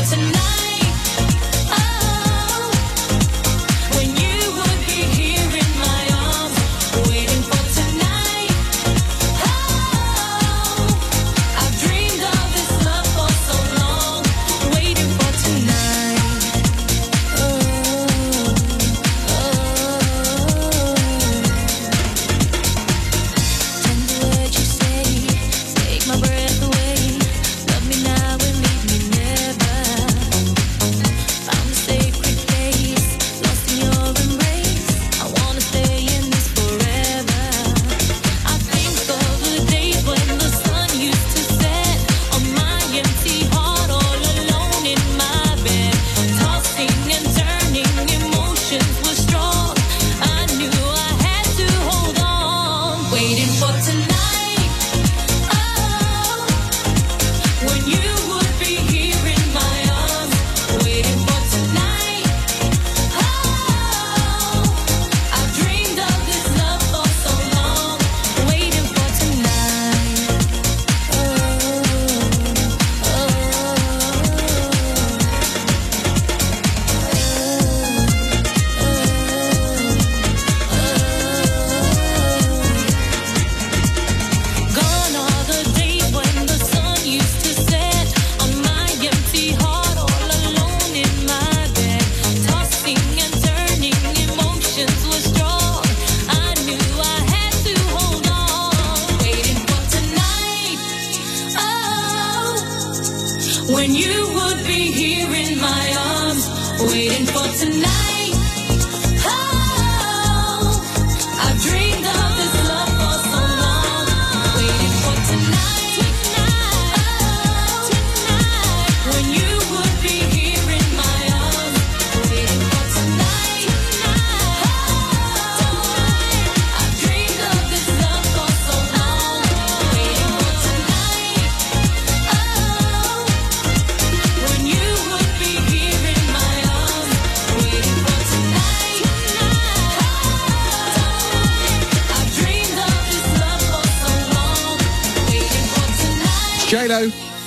tonight. Oh, when you would be here in my arms, waiting for tonight. Oh, I've dreamed of this love for so long, waiting for tonight. Oh, oh, tender words you say, take my breath away. Love me now and leave me never. Found a sacred place, lost in your embrace. I wanna stay in this forever. I think of the days when the sun used to set on my empty heart, all alone in my bed, tossing and turning, emotions were strong. I knew I had to hold on, waiting for tonight. Oh, when you would be here in my arms, waiting for tonight. Oh, I've dreamed of this love for so long, waiting for tonight. Oh, oh, gone are the days when the sun used to set on my empty heart, all alone in my bed, tossing and turning, emotions were strong. I knew I had to hold on, waiting for tonight. Oh, when you would be here in my arms, waiting for tonight. Oh, I've dreamed of this love for so long, waiting for tonight. Oh, when you would be here in my arms, waiting for tonight. Oh, I've dreamed of this love for so long, waiting for tonight. Oh, when you would be here in my arms, waiting for tonight. I've dreamed of this love for so long, waiting for tonight. J-Lo.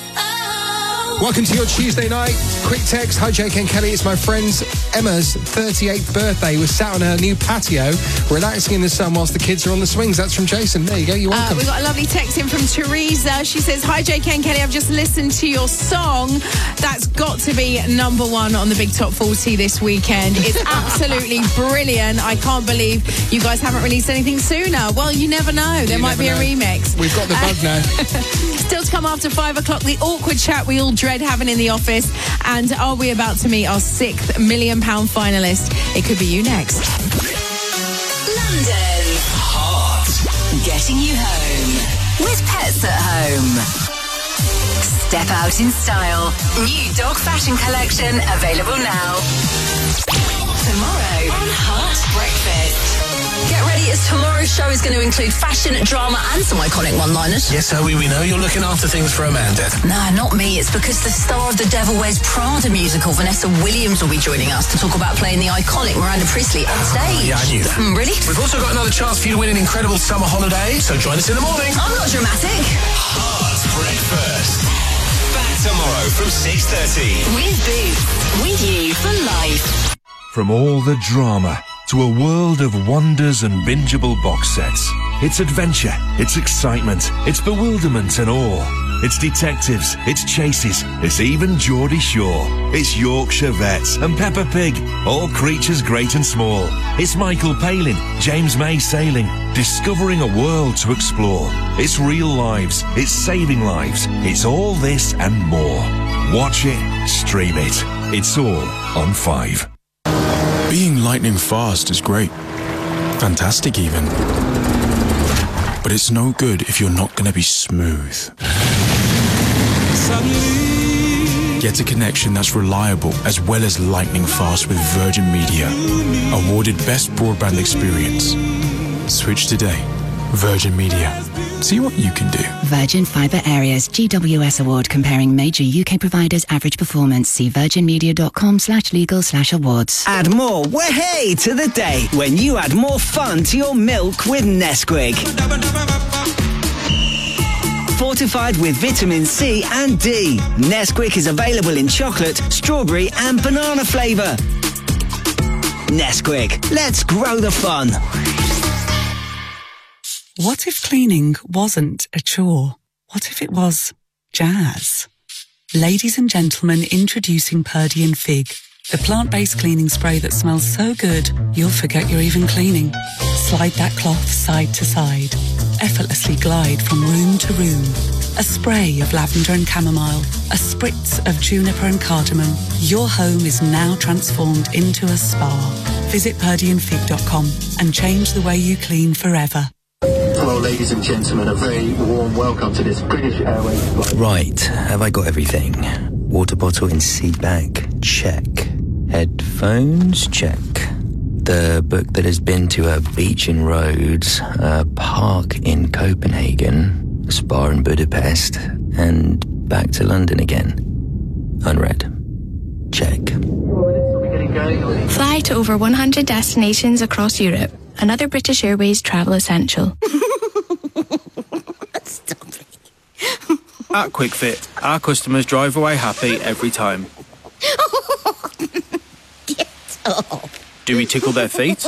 Welcome to your Tuesday night. Quick text. Hi, Jake and Kelly. It's my friend's Emma's thirty-eighth birthday. We're sat on her new patio, relaxing in the sun whilst the kids are on the swings. That's from Jason. There you go. You're Uh, welcome. we've got a lovely text in from Teresa. She says, hi, J K and Kelly. I've just listened to your song. That's got to be number one on the Big Top forty this weekend. It's absolutely brilliant. I can't believe you guys haven't released anything sooner. Well, you never know. There You might never be know. a remix. We've got the bug now. Still to come after five o'clock, the awkward chat we all dread having in the office. And are we about to meet our sixth million pound finalist? It could be you next. London. Hot. Getting you home. With Pets at Home. Step out in style. New dog fashion collection available now. Tomorrow on Hot Breakfast. Get ready, as tomorrow's show is going to include fashion, drama and some iconic one-liners. Yes, Zoe, we know you're looking after things for Amanda. No, not me. It's because the star of the Devil Wears Prada musical, Vanessa Williams, will be joining us to talk about playing the iconic Miranda Priestley on stage. Yeah, I knew that. Mm, really? We've also got another chance for you to win an incredible summer holiday, so join us in the morning. I'm not dramatic. Hot Breakfast. Back tomorrow from six thirty. With Boots. With you for life. From all the drama to a world of wonders and bingeable box sets. It's adventure, it's excitement, it's bewilderment and awe. It's detectives, it's chases, it's even Geordie Shore. It's Yorkshire Vets and Peppa Pig, all creatures great and small. It's Michael Palin, James May sailing, discovering a world to explore. It's real lives, it's saving lives, it's all this and more. Watch it, stream it. It's all on Five. Being lightning fast is great. Fantastic even. But it's no good if you're not going to be smooth. Get a connection that's reliable as well as lightning fast with Virgin Media. Awarded Best Broadband Experience. Switch today. Virgin Media. See what you can do. Virgin Fibre Areas G W S Award comparing major U K providers' average performance. See virginmedia.com slash legal slash awards. Add more way to the day when you add more fun to your milk with Nesquik. fortified with vitamin C and D. Nesquik is available in chocolate, strawberry and banana flavour. Nesquik, let's grow the fun. What if cleaning wasn't a chore? What if it was jazz? Ladies and gentlemen, introducing Purdy and Fig, the plant-based cleaning spray that smells so good, you'll forget you're even cleaning. Slide that cloth side to side. Effortlessly glide from room to room. A spray of lavender and chamomile. A spritz of juniper and cardamom. Your home is now transformed into a spa. Visit purdy and fig dot com and change the way you clean forever. Hello, ladies and gentlemen. A very warm welcome to this British Airways flight. Right, have I got everything? Water bottle in seat back? Check. Headphones? Check. The book that has been to a beach in Rhodes, a park in Copenhagen, a spa in Budapest, and back to London again. Unread. Check. Fly to over one hundred destinations across Europe. Another British Airways travel essential. At QuickFit, our customers drive away happy every time. Get off. Do we tickle their feet?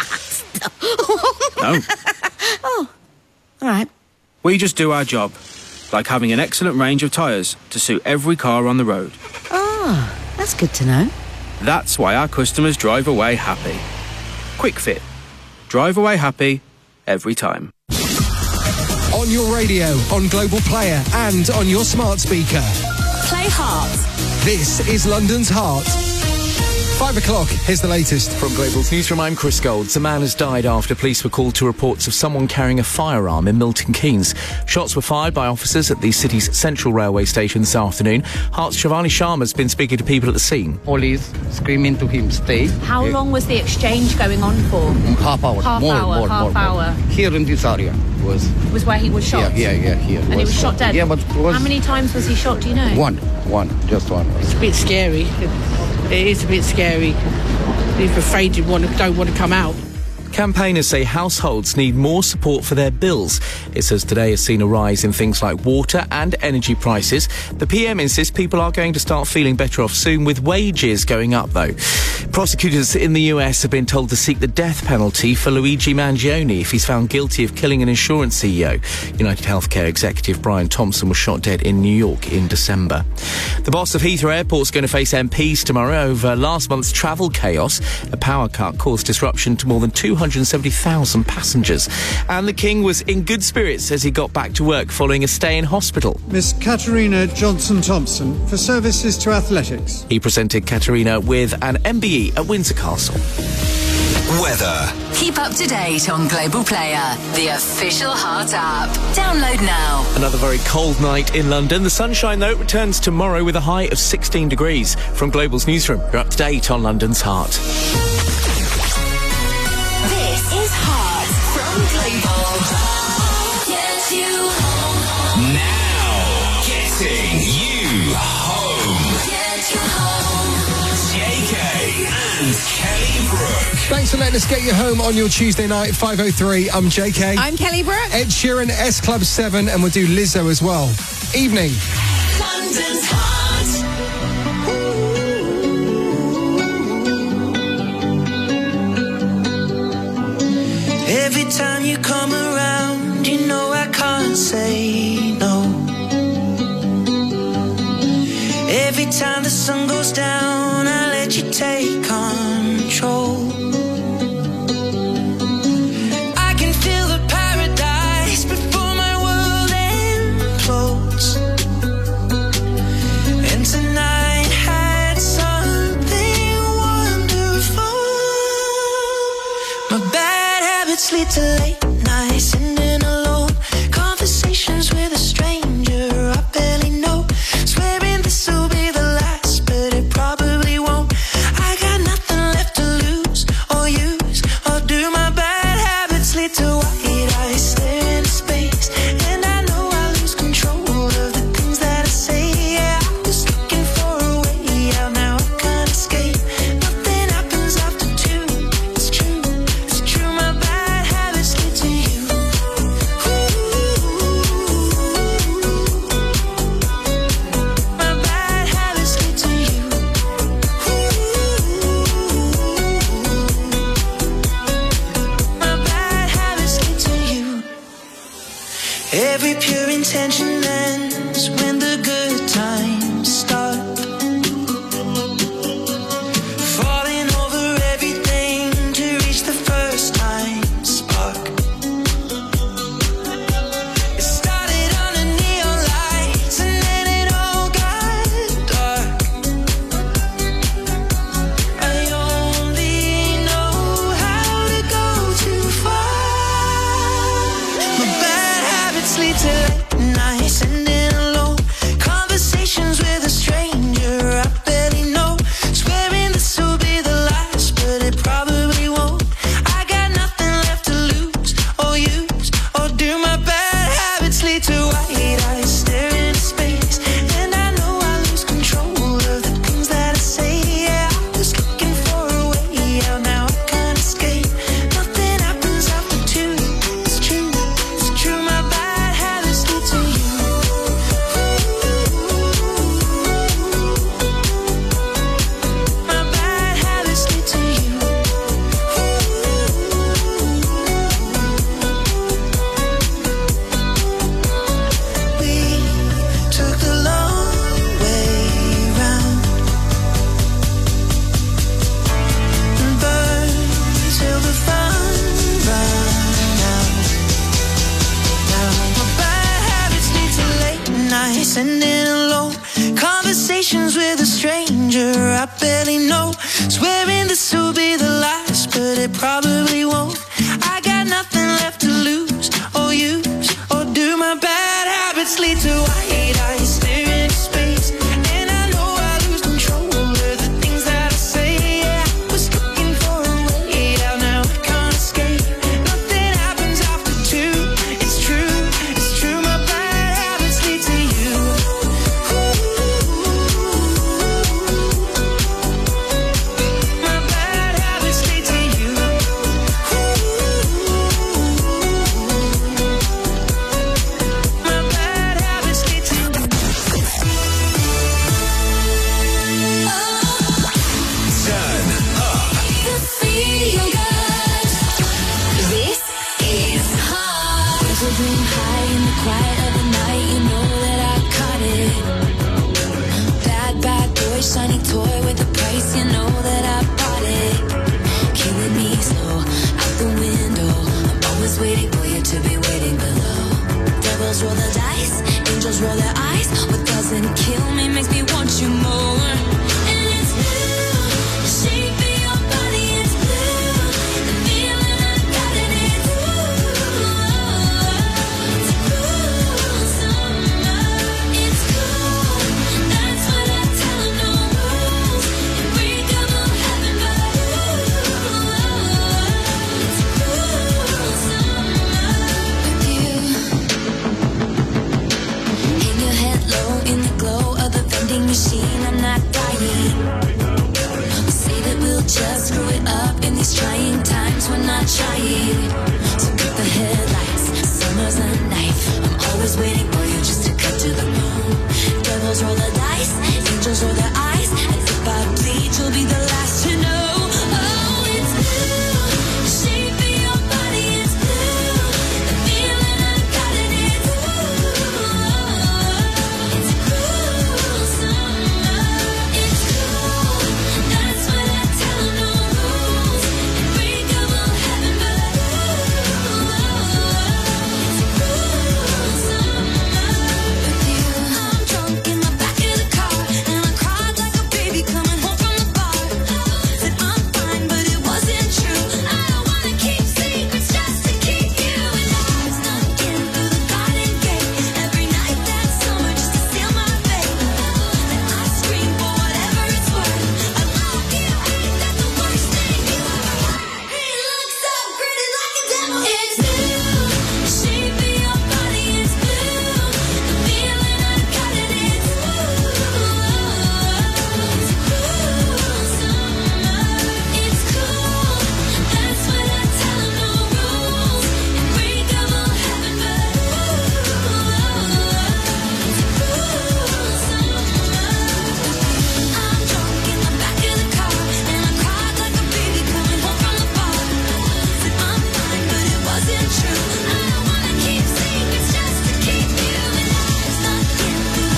No. Oh, all right. We just do our job, like having an excellent range of tyres to suit every car on the road. Oh, that's good to know. That's why our customers drive away happy. QuickFit. Drive away happy every time. On your radio, on Global Player, and on your smart speaker. Play Heart. This is London's Heart. Five o'clock, here's the latest. From Global's newsroom, I'm Chris Golds. A man has died after police were called to reports of someone carrying a firearm in Milton Keynes. Shots were fired by officers at the city's central railway station this afternoon. Heart's Shivani Sharma's been speaking to people at the scene. Police screaming to him, stay. How long was the exchange going on for? Half hour. Half more, hour, more, half more, hour. More. Here in this area was... Was where he was shot? Yeah, yeah, yeah, here. And he was shot dead? Yeah, but was... How many times was he shot, do you know? One, one, just one. It's a bit scary. It is a bit scary. If afraid you want to, don't want to come out. Campaigners say households need more support for their bills. It says today has seen a rise in things like water and energy prices. The P M insists people are going to start feeling better off soon, with wages going up, though. Prosecutors in the U S have been told to seek the death penalty for Luigi Mangione if he's found guilty of killing an insurance C E O. United Healthcare executive Brian Thompson was shot dead in New York in December. The boss of Heathrow Airport is going to face M Ps tomorrow over last month's travel chaos. A power cut caused disruption to more than two hundred seventy thousand passengers. And the King was in good spirits as he got back to work following a stay in hospital. Miss Katerina Johnson-Thompson for services to athletics. He presented Katerina with an M B E at Windsor Castle. Weather. Keep up to date on Global Player, the official Heart app. Download now. Another very cold night in London. The sunshine, though, returns tomorrow with a high of sixteen degrees. From Global's newsroom, you're up to date on London's Heart. This is Heart from Global. Get you home. Now, getting you home. Get you home. J K and Kelly Brook. Thanks for letting us get you home on your Tuesday night, five oh three. I'm J K. I'm Kelly Brook. Ed Sheeran, S Club seven, and we'll do Lizzo as well. Evening. London's Heart. Every time you come around, you know I can't say no. Every time the sun goes down, I let you take control. I can feel the paradise before my world implodes. And tonight had something wonderful. My bad habits lead to late nights, sitting alone. Conversations with a stranger I barely know. Swearing this will be the last, but it probably won't. I got nothing left to lose or use or do. My bad habits lead to white eyes stare into space, and I know I lose control of the things that I say. Yeah, I was looking for a way out, now I can't escape. Nothing happens after two. It's true, it's true. My bad habits lead to standing alone. Conversations with a stranger I barely know. Swearing this will be the last, but it probably won't. I got nothing left to lose or use or do. My bad habits lead to white eyes staring into space, and I know I lose control of the things that I say. Yeah, I was looking for a way out, now I can't escape. Nothing happens after two. It's true, it's true. My bad habits lead to you. My bad habits lead to you. My bad habits lead to you. Turn up. Feel good. This is hard. There's a dream high in the quiet of the night. You know that I caught it. Bad, bad boy, shiny toy with a price. You know that I bought it. Killing me slow out the window. I'm always waiting for you to be waiting below. Devils roll the dice, angels roll their eyes. What doesn't kill me makes me want you more. And it's blue, the shape of your body is blue. The feeling I got in it, ooh. It's cool summer, it's cool. That's what I tell 'em, no rules. And break 'em all heaven, but ooh, it's cool summer with you. Hang your head low in the glow of the vending machine. I'm not dying. Say that we'll just screw it up in these trying times. We're not trying. So cut the headlights. Summer's a knife. I'm always waiting